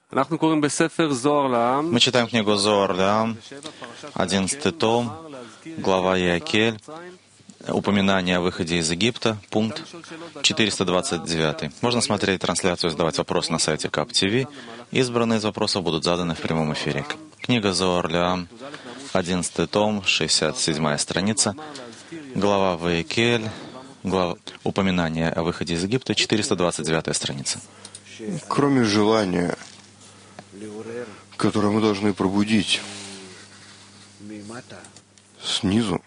Мы читаем книгу Зоар Леам, 11 том, глава Якель, упоминание о выходе из Египта, пункт 429. Можно смотреть трансляцию и задавать вопросы на сайте КАП ТВ. Избранные из вопросов будут заданы в прямом эфире. Книга Зоар Леам, 11 том, 67 страница, глава Ваикель, упоминание о выходе из Египта, 429 страница. Кроме желания, которое мы должны пробудить снизу,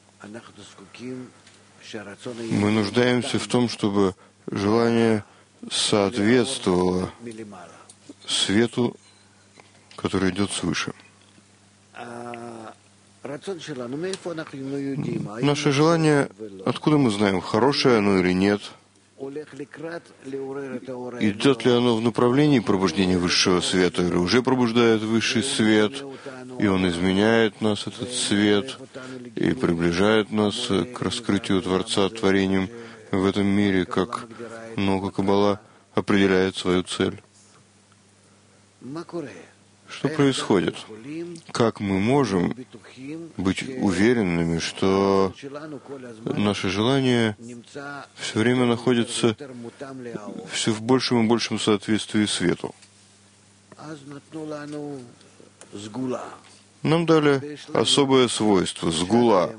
мы нуждаемся в том, чтобы желание соответствовало свету, который идет свыше. Наше желание, откуда мы знаем, хорошее оно или нет? Идет ли оно в направлении пробуждения высшего света, или уже пробуждает высший свет, и он изменяет нас, этот свет, и приближает нас к раскрытию Творца, творением в этом мире, как наука Каббала определяет свою цель? Что происходит? Как мы можем быть уверенными, что наше желание все время находится все в большем и большем соответствии свету? Нам дали особое свойство — сгула.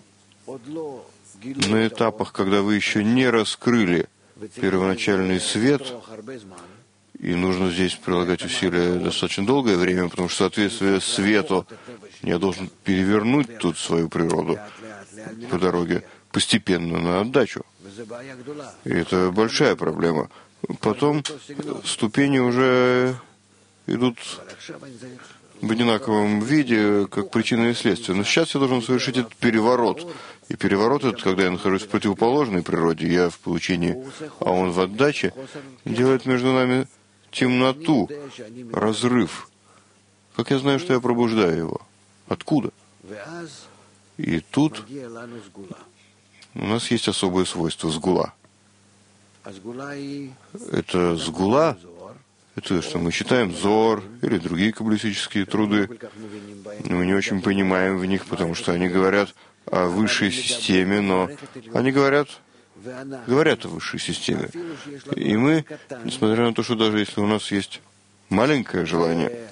На этапах, когда вы еще не раскрыли первоначальный свет, и нужно здесь прилагать усилия достаточно долгое время, потому что соответствие свету я должен перевернуть тут свою природу по дороге постепенно на отдачу. И это большая проблема. Потом ступени уже идут в одинаковом виде, как причина и следствие. Но сейчас я должен совершить этот переворот. И переворот этот, когда я нахожусь в противоположной природе, я в получении, а он в отдаче, делает между нами темноту, разрыв. Как я знаю, что я пробуждаю его? Откуда? И тут у нас есть особое свойство — сгула. Это сгула, это что мы читаем Зор или другие каббалистические труды, но мы не очень понимаем в них, потому что они говорят о высшей системе, но они говорят о высшей системе. И мы, несмотря на то, что даже если у нас есть маленькое желание,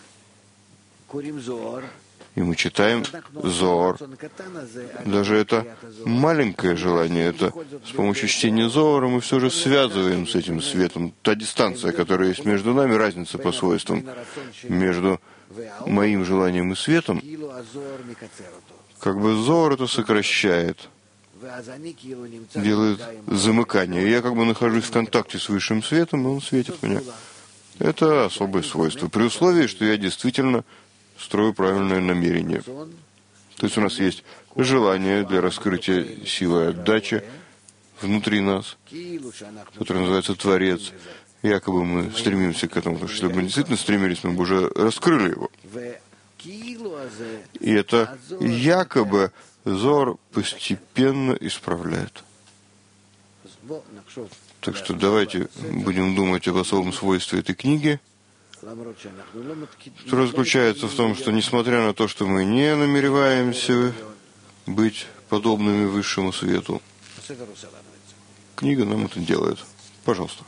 и мы читаем Зоар, даже это маленькое желание, это с помощью чтения Зоара мы все же связываем с этим светом. Та дистанция, которая есть между нами, разница по свойствам между моим желанием и светом, как бы Зоар это сокращает, делает замыкание. Я как бы нахожусь в контакте с высшим светом, и он светит меня. Это особое свойство, при условии, что я действительно строю правильное намерение. То есть у нас есть желание для раскрытия силы отдачи внутри нас, которое называется Творец. Якобы мы стремимся к этому, потому что если бы мы действительно стремились, мы бы уже раскрыли его. И это якобы Зор постепенно исправляет. Так что давайте будем думать об особом свойстве этой книги, которое заключается в том, что несмотря на то, что мы не намереваемся быть подобными высшему свету, книга нам это делает. Пожалуйста.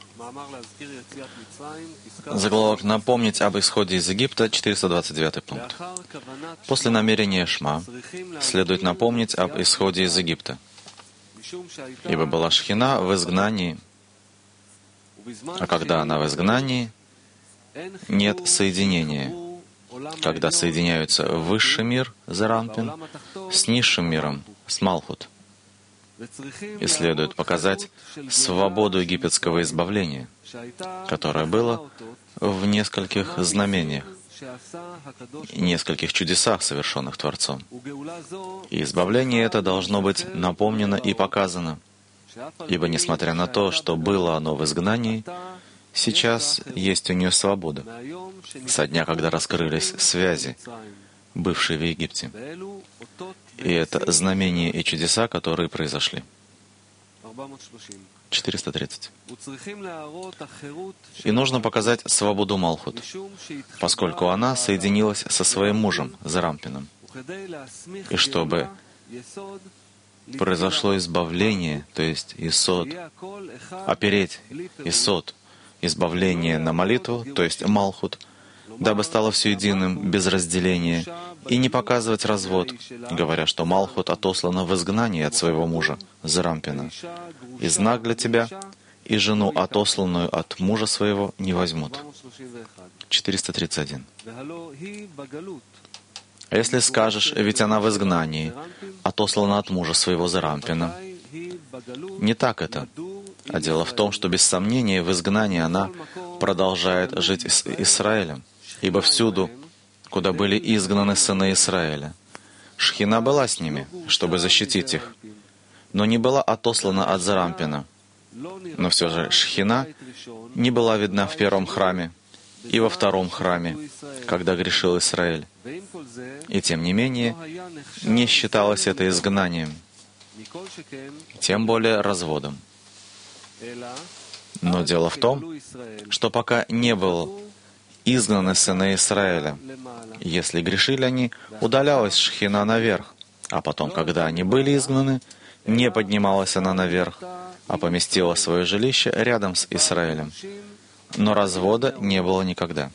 Заголовок «Напомнить об исходе из Египта», 429 пункт. После намерения Шма следует напомнить об исходе из Египта, ибо была Шхина в изгнании, а когда она в изгнании, нет соединения. Когда соединяются высший мир, Заранпин, с низшим миром, с Малхут. И следует показать свободу египетского избавления, которое было в нескольких знамениях, нескольких чудесах, совершенных Творцом. И избавление это должно быть напомнено и показано, ибо, несмотря на то, что было оно в изгнании, сейчас есть у нее свобода, со дня, когда раскрылись связи, бывшие в Египте. И это знамения и чудеса, которые произошли. 430. И нужно показать свободу Малхут, поскольку она соединилась со своим мужем, Зарампином. И чтобы произошло избавление, то есть Исод, опереть Исод, избавление на молитву, то есть Малхут, дабы стало все единым, без разделения, и не показывать развод, говоря, что Малхут отослана в изгнание от своего мужа, Зарампина. И знак для тебя, и жену, отосланную от мужа своего, не возьмут. 431. А если скажешь, ведь она в изгнании, отослана от мужа своего Зарампина, не так это. А дело в том, что без сомнения в изгнании она продолжает жить с Израилем, ибо всюду, куда были изгнаны сыны Израиля, Шхина была с ними, чтобы защитить их, но не была отослана от Зарампина. Но все же Шхина не была видна в первом храме и во втором храме, когда грешил Израиль. И тем не менее, не считалось это изгнанием, тем более разводом. Но дело в том, что пока не был изгнаны сыны Израиля, если грешили они, удалялась Шхина наверх, а потом, когда они были изгнаны, не поднималась она наверх, а поместила свое жилище рядом с Израилем. Но развода не было никогда.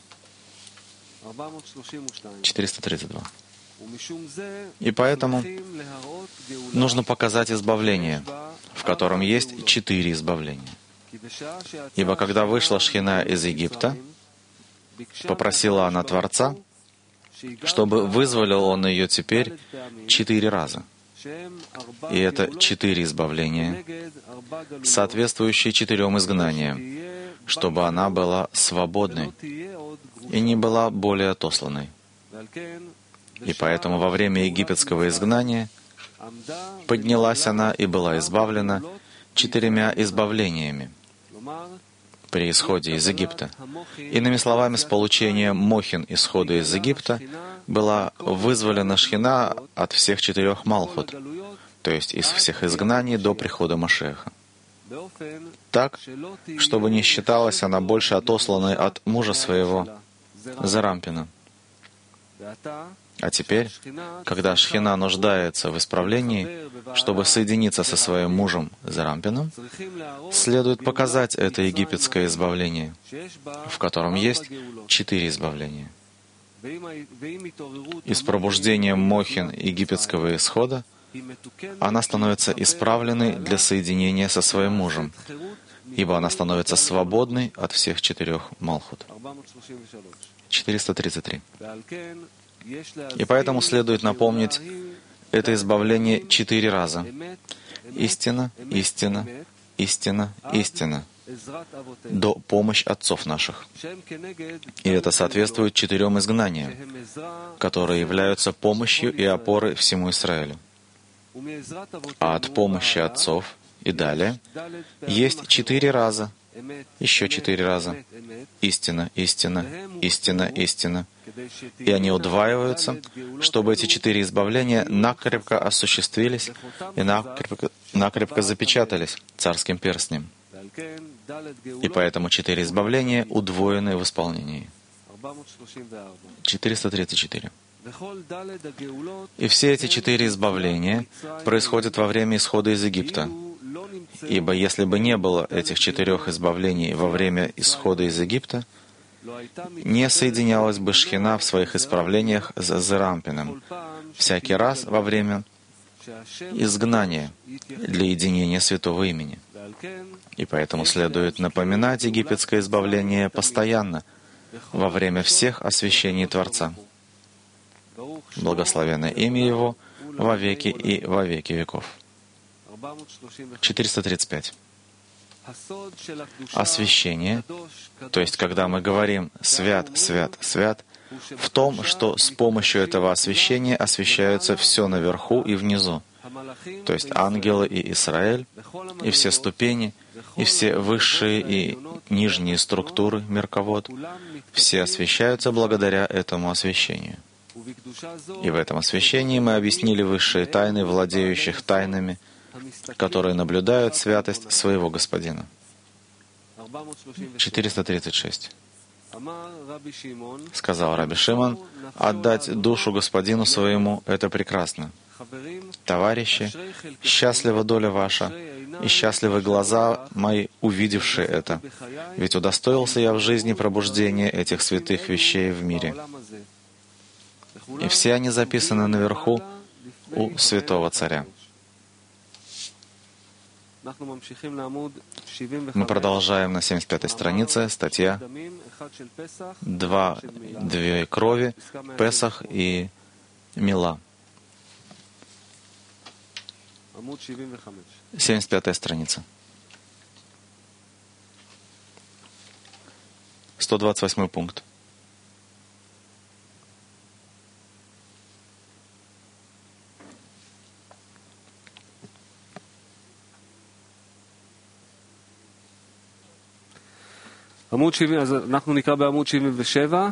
432. И поэтому нужно показать избавление, в котором есть 4 избавления. Ибо когда вышла Шхина из Египта, попросила она Творца, чтобы вызволил Он ее теперь 4 раза. И это 4 избавления, соответствующие 4 изгнаниям, чтобы она была свободной и не была более отосланной. И поэтому во время египетского изгнания поднялась она и была избавлена 4 избавлениями при исходе из Египта. Иными словами, с получением Мохин исхода из Египта была вызволена Шхина от всех 4 Малхут, то есть из всех изгнаний до прихода Машеха. Так, чтобы не считалась она больше отосланной от мужа своего, Зарампина. А теперь, когда Шхина нуждается в исправлении, чтобы соединиться со своим мужем Зарампином, следует показать это египетское избавление, в котором есть 4 избавления. И с пробуждением Мохин египетского исхода она становится исправленной для соединения со своим мужем, ибо она становится свободной от всех 4 Малхут. 433. И поэтому следует напомнить это избавление 4 раза. Истина, истина, истина, истина. До помощь отцов наших. И это соответствует 4 изгнаниям, которые являются помощью и опорой всему Израилю. А от помощи отцов и далее есть 4 раза, еще 4 раза. Истина, истина, истина, истина. И они удваиваются, чтобы эти 4 избавления накрепко осуществились и накрепко запечатались царским перстнем. И поэтому 4 избавления удвоены в исполнении. 434. И все эти 4 избавления происходят во время исхода из Египта. Ибо если бы не было этих 4 избавлений во время исхода из Египта, не соединялась бы Шхина в своих исправлениях с Зарампином всякий раз во время изгнания для единения святого имени. И поэтому следует напоминать египетское избавление постоянно, во время всех освящений Творца. Благословенное имя Его во веки и во веки веков. 435. Освящение, то есть когда мы говорим «свят, свят, свят», в том, что с помощью этого освящения освящаются все наверху и внизу, то есть ангелы и Израиль, и все ступени, и все высшие и нижние структуры, Меркавот, все освящаются благодаря этому освящению. И в этом освящении мы объяснили высшие тайны, владеющих тайнами, которые наблюдают святость своего Господина. 436. Сказал Раби Шимон: «Отдать душу Господину своему — это прекрасно. Товарищи, счастлива доля ваша, и счастливы глаза мои, увидевшие это. Ведь удостоился я в жизни пробуждения этих святых вещей в мире». И все они записаны наверху у святого царя. Мы продолжаем на 75-й странице, статья «Две крови, Песах и Мила». 75-я страница. 128 пункт. אנחנו נקרא בעמוד 77.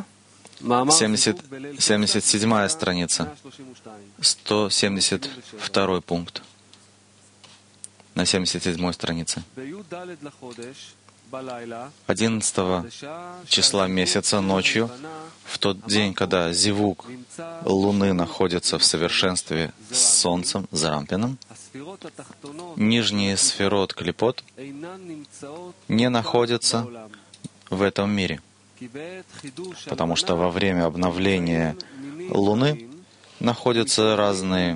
77 страница, 172 пункт. На 77 странице. 11 числа месяца ночью, в тот день, когда зивук Луны находится в совершенстве с Солнцем, Зарампином, нижние сферот клипот не находятся в этом мире, потому что во время обновления Луны находятся разные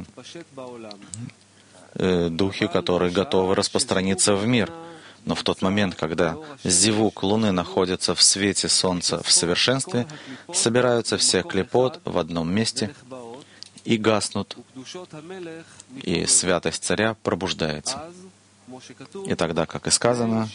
духи, которые готовы распространиться в мир. Но в тот момент, когда зивук Луны находится в свете Солнца в совершенстве, собираются все клипот в одном месте и гаснут, и святость царя пробуждается. И тогда, как и сказано,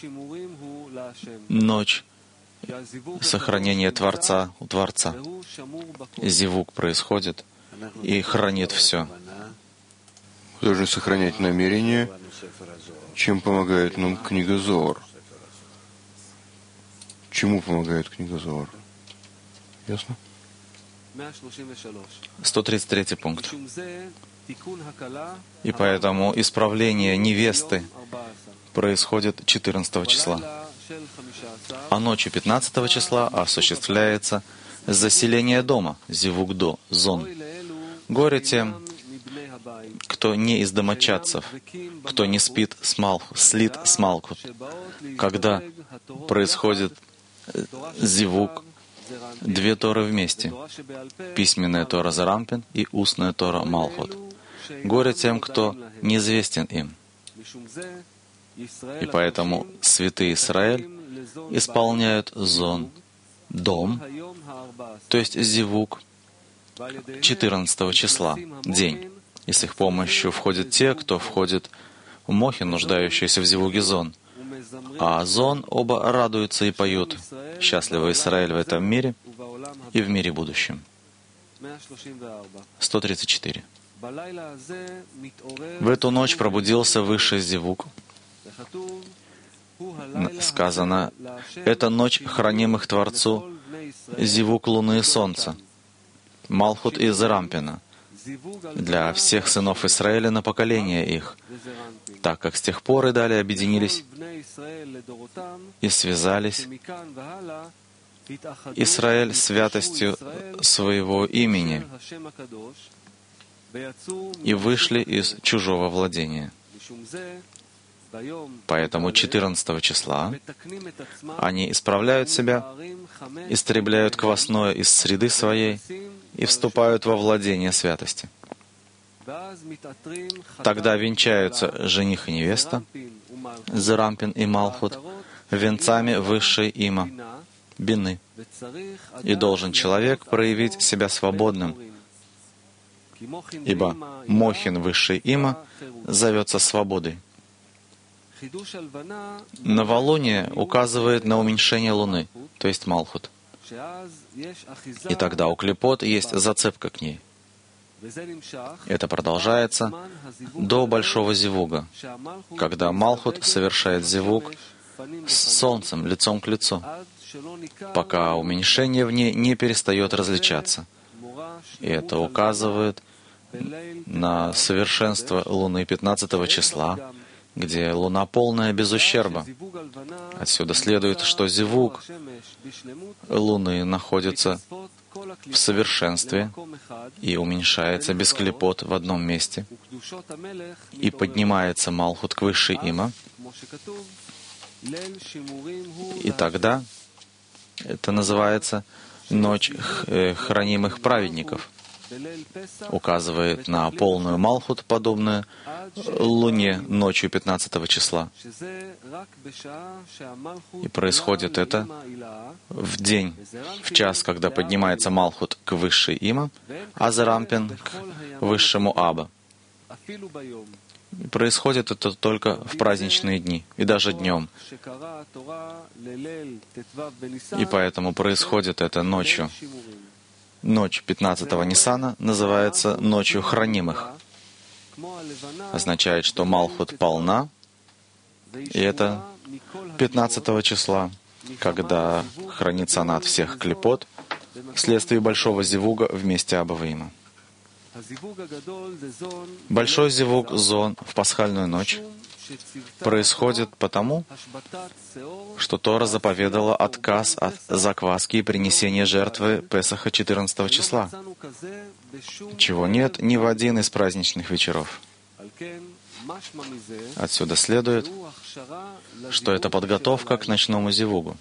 ночь сохранение Творца у Творца. Зивук происходит и хранит все. Должны сохранять намерение, чем помогает нам книга Зоар. Чему помогает книга Зоар? Ясно? 133 пункт. И поэтому исправление невесты происходит 14 числа. А ночью 15 числа осуществляется заселение дома, зивук-до, зон. Горе тем, кто не из домочадцев, кто не слит с Малхут, когда происходит зивук, две Торы вместе, письменная Тора Зарампин и устная Тора Малхут. Горе тем, кто неизвестен им. И поэтому святые Исраэль исполняют зон, дом, то есть зивук 14 числа, день. И с их помощью входят те, кто входит в мохин, нуждающиеся в зивуге зон. А зон оба радуются и поют: «Счастливый Израиль в этом мире и в мире будущем». 134. В эту ночь пробудился высший зивук. Сказано: «Это ночь хранимых Творцу, зивук Луны и Солнца, Малхут и Зарампина, для всех сынов Израиля на поколение их, так как с тех пор и далее объединились и связались Израиль святостью своего имени и вышли из чужого владения». Поэтому 14 числа они исправляют себя, истребляют квасное из среды своей и вступают во владение святости. Тогда венчаются жених и невеста, Зарампин и Малхут, венцами высшей има, бины. И должен человек проявить себя свободным, ибо мохин высшей има зовется свободой. Новолуние указывает на уменьшение Луны, то есть Малхут. И тогда у клипот есть зацепка к ней. Это продолжается до Большого Зивуга, когда Малхут совершает зивуг с Солнцем лицом к лицу, пока уменьшение в ней не перестает различаться. И это указывает на совершенство Луны 15 числа, где Луна полная без ущерба. Отсюда следует, что зивуг Луны находится в совершенстве и уменьшается без клепот в одном месте, и поднимается Малхут к высшей има, и тогда это называется ночь хранимых праведников, указывает на полную Малхут, подобную Луне ночью 15 числа. И происходит это в день, в час, когда поднимается Малхут к высшей има, а Зарампин к высшему Аба. И происходит это только в праздничные дни, и даже днем. И поэтому происходит это ночью. Ночь 15-го Ниссана называется ночью хранимых. Означает, что Малхут полна, и это 15 числа, когда хранится она от всех клепот, вследствие большого зивуга вместе Абаваима. Большой зивуг зон в пасхальную ночь происходит потому, что Тора заповедала отказ от закваски и принесения жертвы Песаха 14 числа, чего нет ни в один из праздничных вечеров. Отсюда следует, что это подготовка к ночному зивугу,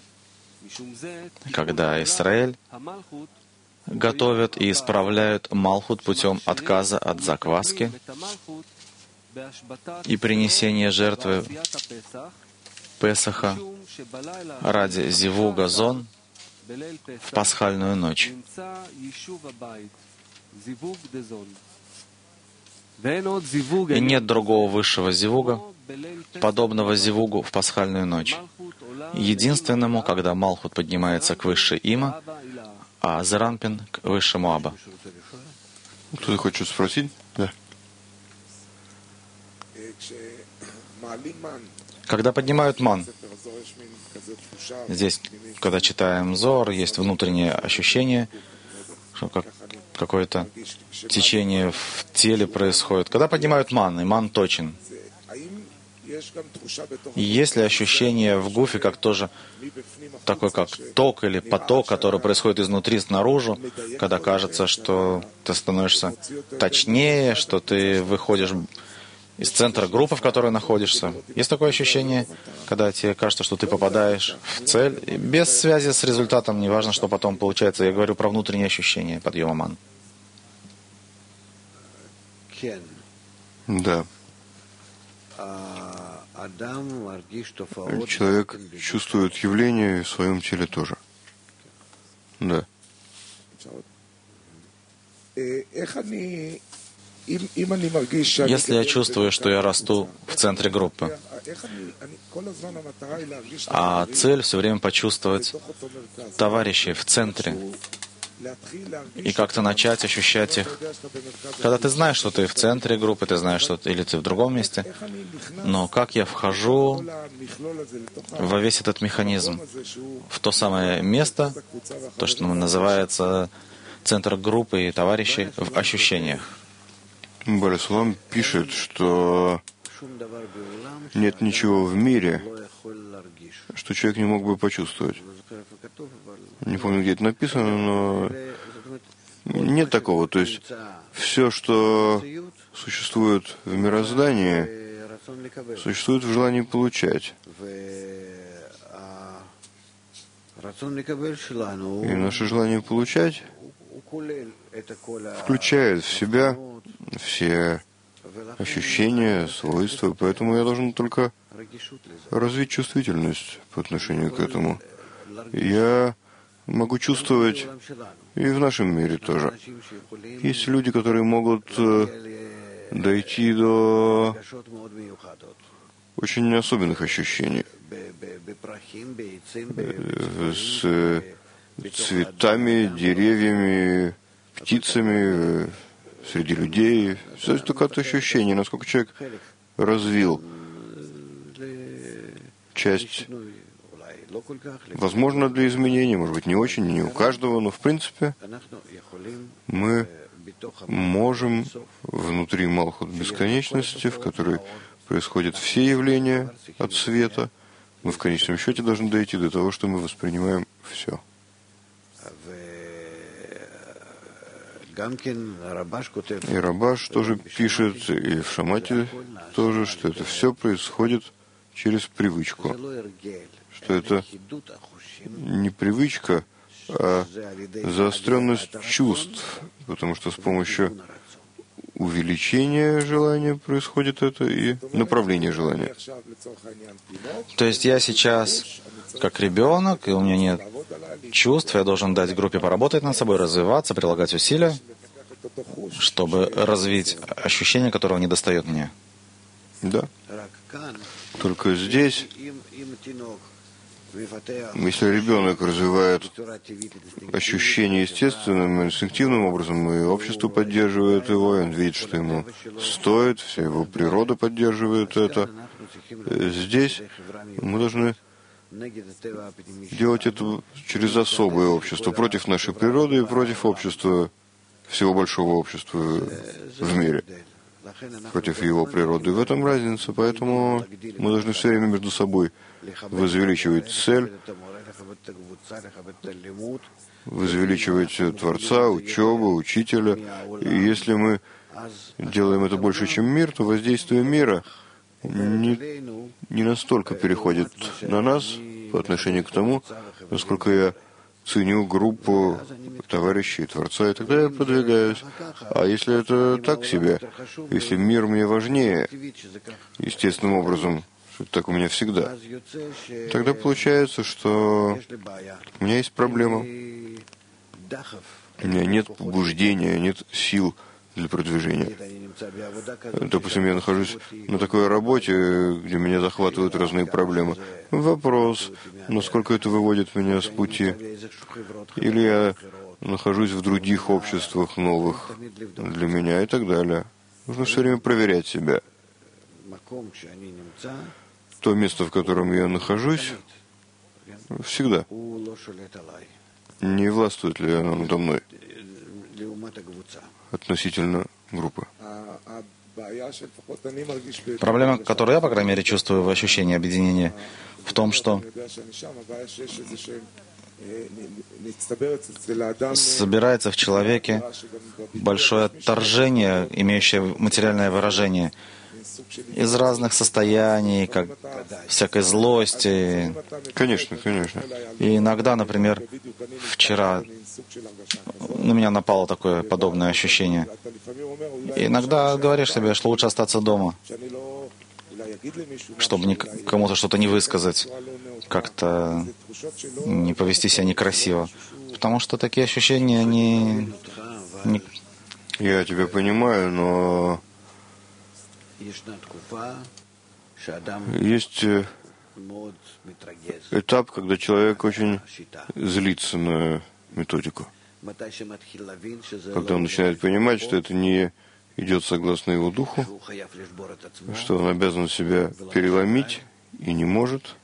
когда Израиль готовят и исправляют Малхут путем отказа от закваски и принесения жертвы Песаха ради зивуга зон в пасхальную ночь. И нет другого высшего зивуга, подобного зивугу в пасхальную ночь, единственному, когда Малхут поднимается к высшей има, а Зарампин к высшему Аба. Кто-то хочет спросить? Да. Когда поднимают ман, здесь, когда читаем Зор, есть внутреннее ощущение, что какое-то течение в теле происходит. Когда поднимают ман, и ман точен, и есть ли ощущение в гуфе, как тоже такой, как ток или поток, который происходит изнутри снаружи, когда кажется, что ты становишься точнее, что ты выходишь из центра группы, в которой находишься. Есть такое ощущение, когда тебе кажется, что ты попадаешь в цель, и без связи с результатом, неважно, что потом получается. Я говорю про внутреннее ощущение подъема ман. Да. Человек чувствует явление в своем теле тоже. Да. Если я чувствую, что я расту в центре группы, а цель все время почувствовать товарищей в центре и как-то начать ощущать их. Когда ты знаешь, что ты в центре группы, ты знаешь, что или ты в другом месте, но как я вхожу во весь этот механизм, в то самое место, то, что называется центр группы и товарищей в ощущениях. Барисулам пишет, что нет ничего в мире, что человек не мог бы почувствовать. Не помню, где это написано, но нет такого. То есть все, что существует в мироздании, существует в желании получать. И наше желание получать включает в себя все ощущения, свойства, поэтому я должен только развить чувствительность по отношению к этому. Я могу чувствовать и в нашем мире тоже. Есть люди, которые могут дойти до очень особенных ощущений с цветами, деревьями, птицами, среди людей. Все это только ощущение, насколько человек развил часть, возможно, для изменений, может быть, не очень, не у каждого, но в принципе мы можем внутри Малхут бесконечности, в которой происходят все явления от света, мы в конечном счете должны дойти до того, что мы воспринимаем все. И Рабаш тоже пишет, и в Шамате тоже, что это все происходит через привычку, что это не привычка, а заостренность чувств, потому что с помощью увеличения желания происходит это и направление желания. То есть я сейчас как ребенок, и у меня нет чувств, я должен дать группе поработать над собой, развиваться, прилагать усилия, чтобы развить ощущение, которого не достает мне. Да. Только здесь, если ребенок развивает ощущение естественным, инстинктивным образом, и общество поддерживает его, и он видит, что ему стоит, вся его природа поддерживает это, здесь мы должны делать это через особое общество, против нашей природы и против общества, всего большого общества в мире, против его природы. И в этом разница, поэтому мы должны все время между собой возвеличивать цель, возвеличивать Творца, учебу, учителя. И если мы делаем это больше, чем мир, то воздействие мира не настолько переходит на нас по отношению к тому, насколько я ценю группу товарищей, Творца, и тогда я продвигаюсь. А если это так себе, если мир мне важнее, естественным образом, что так у меня всегда, тогда получается, что у меня есть проблема. У меня нет побуждения, нет сил для продвижения. Допустим, я нахожусь на такой работе, где меня захватывают разные проблемы. Вопрос, насколько это выводит меня с пути. Или я нахожусь в других обществах новых для меня и так далее. Нужно все время проверять себя. То место, в котором я нахожусь, всегда. Не властвует ли оно надо мной относительно группы? Проблема, которую я, по крайней мере, чувствую в ощущении объединения, в том, что собирается в человеке большое отторжение, имеющее материальное выражение, из разных состояний, как всякой злости. Конечно, конечно. И иногда, например, вчера на меня напало такое подобное ощущение. И иногда говоришь себе, что лучше остаться дома, чтобы кому-то что-то не высказать, как-то не повести себя некрасиво. Потому что такие ощущения, они... Я тебя понимаю, но есть этап, когда человек очень злится на методику. Когда он начинает понимать, что это не идет согласно его духу, что он обязан себя переломить и не может,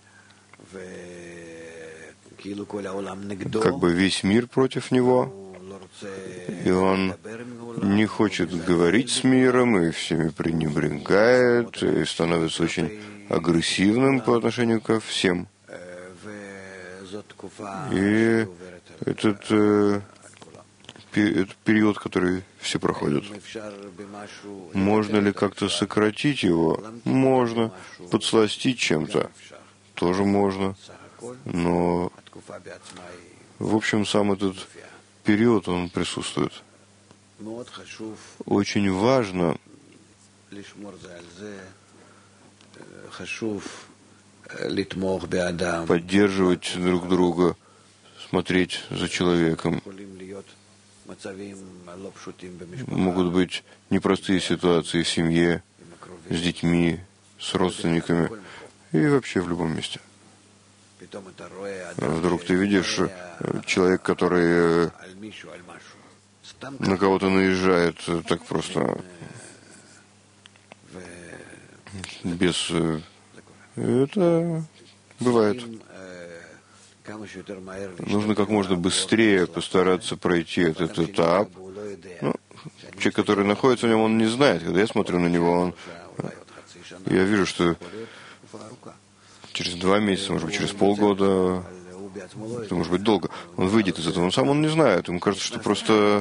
как бы весь мир против него, и он не хочет говорить с миром, и всеми пренебрегает, и становится очень агрессивным по отношению ко всем. И этот период, который все проходят. Можно ли как-то сократить его? Можно. Подсластить чем-то? Тоже можно. Но, в общем, сам этот период, он присутствует. Очень важно поддерживать друг друга, смотреть за человеком. Могут быть непростые ситуации в семье, с детьми, с родственниками и вообще в любом месте. Вдруг ты видишь человек, который на кого-то наезжает так просто, без... Это бывает. Нужно как можно быстрее постараться пройти этот этап. Ну, человек, который находится в нем, он не знает. Когда я смотрю на него, я вижу, что через 2 месяца, может быть, через полгода, это может быть долго, он выйдет из этого. Он сам не знает. Ему кажется, что просто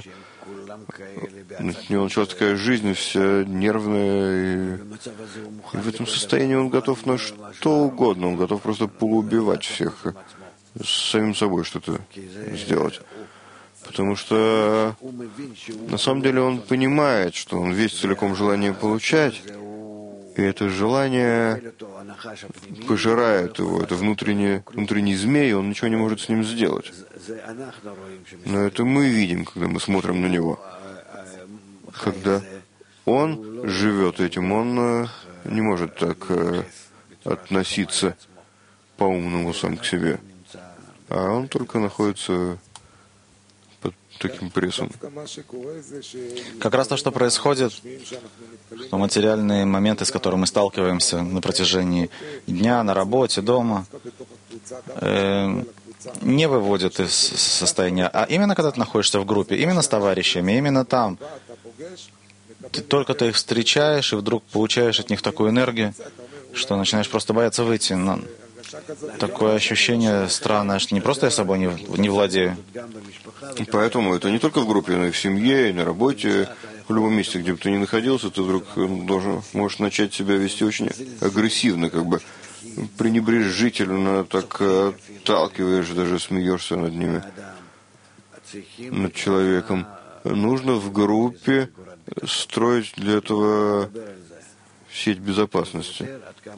у него началась такая жизнь вся нервная, и в этом состоянии он готов на что угодно. Он готов просто поубивать всех, с самим собой что-то сделать. Потому что на самом деле он понимает, что он весь целиком желание получать, и это желание пожирает его, это внутренний змей, и он ничего не может с ним сделать. Но это мы видим, когда мы смотрим на него. Когда он живет этим, он не может так относиться по-умному сам к себе. А он только находится под таким прессом. Как раз то, что происходит, что материальные моменты, с которыми мы сталкиваемся на протяжении дня, на работе, дома, не выводят из состояния. А именно когда ты находишься в группе, именно с товарищами, именно там, ты их встречаешь, и вдруг получаешь от них такую энергию, что начинаешь просто бояться выйти. Но такое ощущение странное, что не просто я собой не владею. Поэтому это не только в группе, но и в семье, и на работе, в любом месте, где бы ты ни находился, ты вдруг можешь начать себя вести очень агрессивно, как бы пренебрежительно, так отталкиваешь, даже смеешься над ними, над человеком. Нужно в группе строить для этого сеть безопасности.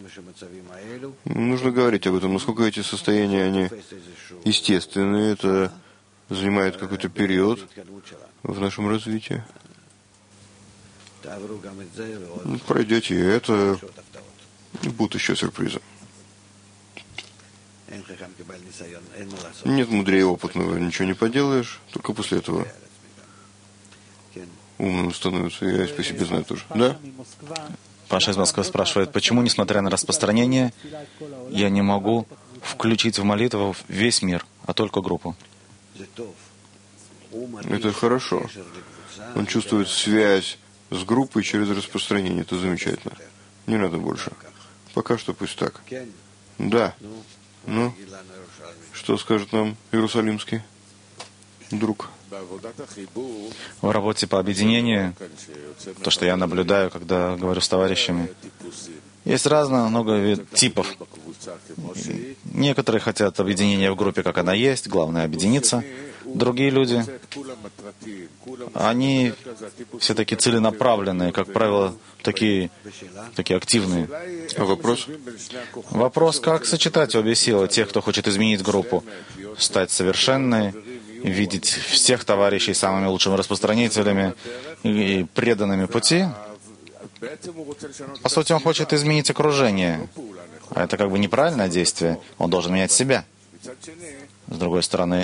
Нужно говорить об этом, насколько эти состояния, они естественные, это занимает какой-то период в нашем развитии. Пройдете и это, и будут еще сюрпризы. Нет мудрее опытного, ничего не поделаешь, только после этого умным становится. Я по себе знаю тоже. Да? Паша из Москвы спрашивает, почему, несмотря на распространение, я не могу включить в молитву весь мир, а только группу? Это хорошо. Он чувствует связь с группой через распространение. Это замечательно. Не надо больше. Пока что пусть так. Да. Ну, что скажет нам иерусалимский друг? В работе по объединению, то, что я наблюдаю, когда говорю с товарищами, есть много типов. Некоторые хотят объединения в группе, как она есть, главное объединиться. Другие люди, они все такие целенаправленные, как правило, такие активные. А вопрос? Вопрос, как сочетать обе силы тех, кто хочет изменить группу, стать совершенной, видеть всех товарищей самыми лучшими распространителями и преданными пути. По сути, он хочет изменить окружение. А это как бы неправильное действие. Он должен менять себя. С другой стороны,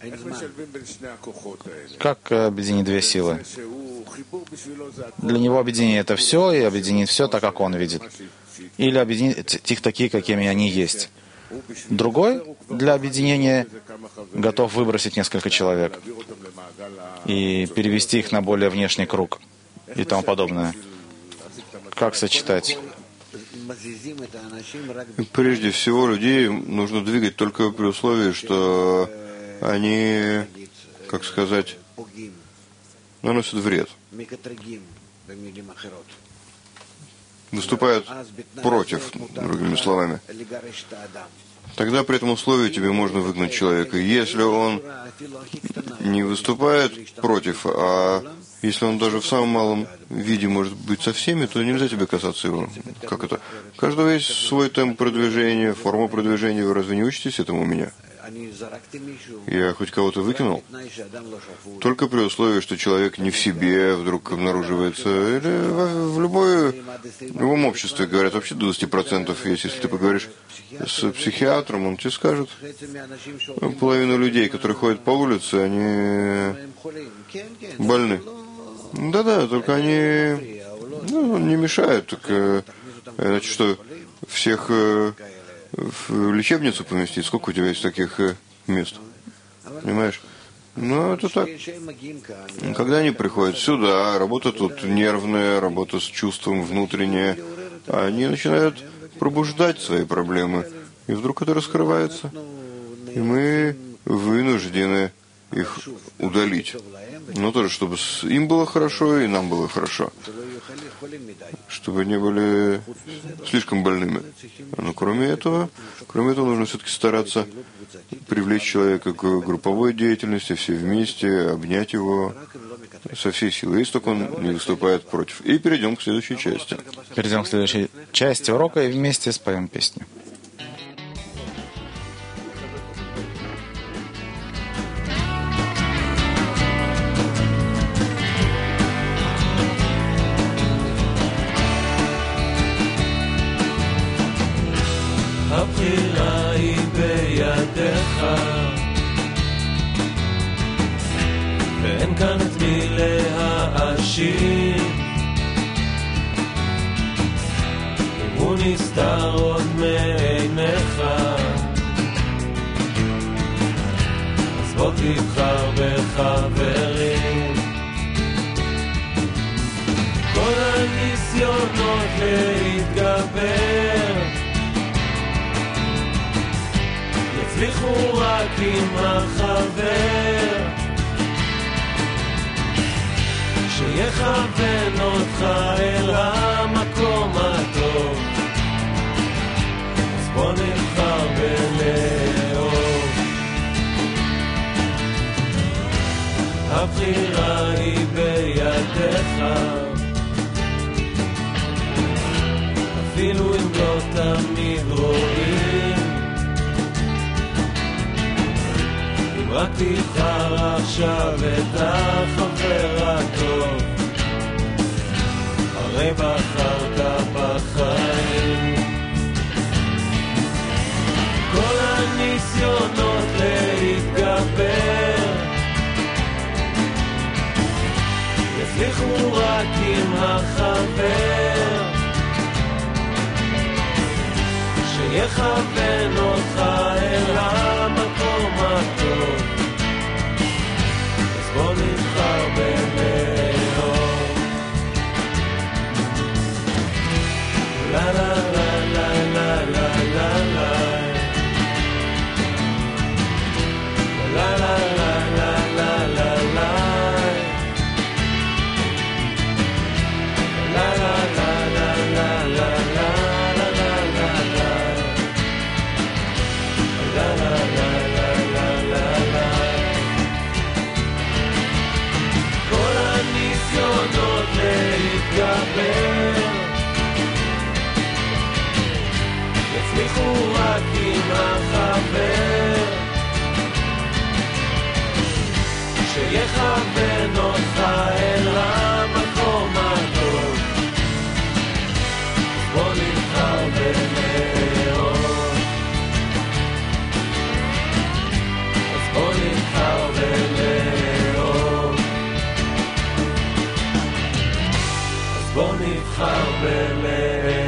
как объединить две силы? Для него объединение — это все, и объединить все так, как он видит. Или объединить их такие, какими они есть. Другой для объединения готов выбросить несколько человек и перевести их на более внешний круг и тому подобное. Как сочетать? Прежде всего, людей нужно двигать только при условии, что они, как сказать, наносят вред, выступают против, другими словами. Тогда при этом условии тебе можно выгнать человека. Если он не выступает против, а если он даже в самом малом виде может быть со всеми, то нельзя тебе касаться его. Как это? У каждого есть свой темп продвижения, форма продвижения. Вы разве не учитесь этому у меня? Я хоть кого-то выкинул? Только при условии, что человек не в себе вдруг обнаруживается. Или в любом обществе, говорят, вообще до 20% есть. Если ты поговоришь с психиатром, он тебе скажет. Половина людей, которые ходят по улице, они больны. Да-да, только они не мешают. Так, значит, что всех в лечебницу поместить? Сколько у тебя есть таких мест? Понимаешь? Ну, это так. Когда они приходят сюда, работа тут нервная, работа с чувством внутренняя, они начинают пробуждать свои проблемы, и вдруг это раскрывается, и мы вынуждены их удалить. Но тоже, чтобы им было хорошо, и нам было хорошо. Чтобы не были слишком больными. Но кроме этого нужно все-таки стараться привлечь человека к групповой деятельности, все вместе, обнять его со всей силы, если только он не выступает против. И перейдем к следующей части. Перейдем к следующей части урока и вместе споем песню. הבחירה היא בידיך ואין כאן את מי להאשים אם הוא נסתר עוד מעיניך אז בוא תבחר בחברים כל הניסיונות להתגבר יצליחו רק עם החבר שיכוון אותך אל המקום הטוב אז בוא נבחר בלאהוב הבחירה היא בידיך אפילו אם לא תמיד רואים רק תבחר עכשיו את החבר הטוב הרי בחרת בחיים כל הניסיונות להתגבר יצליחו רק עם החבר שיכוון אותך אל המקום הטוב אז בוא נבחר בלאהוב לה לה לה לה לה לה לה לה לה לה לה לה לה יצליחו רק עם החבר שיכוון אותך אל המקום הטוב בוא נבחר בלאהוב אז בוא נבחר בלאהוב אז בוא נבחר בלאהוב